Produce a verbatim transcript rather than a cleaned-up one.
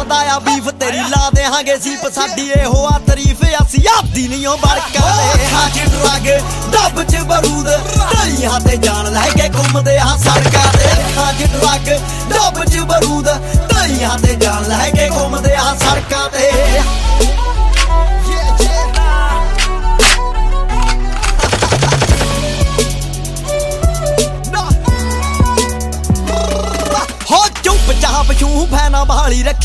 ਕਰਦਾ ਆ ਬੀਫ ਤੇਰੀ ਲਾ ਦੇਾਂਗੇ ਸੀਪ ਸਾਡੀ ਇਹੋ ਆ ਤਾਰੀਫ ਅਸੀਂ ਆਦੀ ਨਹੀਂ ਉਹ ਬੜਕਾ ਦੇ ਖਾਜ ਡਰਗ ਡੱਬ ਚ ਬਰੂਦ ਢਲੀਆਂ ਤੇ ਜਾਣ ਲੈ ਕੇ ਘੁੰਮਦੇ ਆ ਸੜਕਾਂ ਤੇ ਖਾਜ ਡਰਗ ਡੱਬ ਚ ਬਰੂਦ ਢਲੀਆਂ ਤੇ ਜਾਣ ਲੈ ਕੇ ਘੁੰਮਦੇ ਆ ਸੜਕਾਂ ਤੇ ਹੋ ਚੁੱਪ ਚਾਪ ਛੂ ਫੈਨਾ ਬਾਲੀ ਰੱਖੀ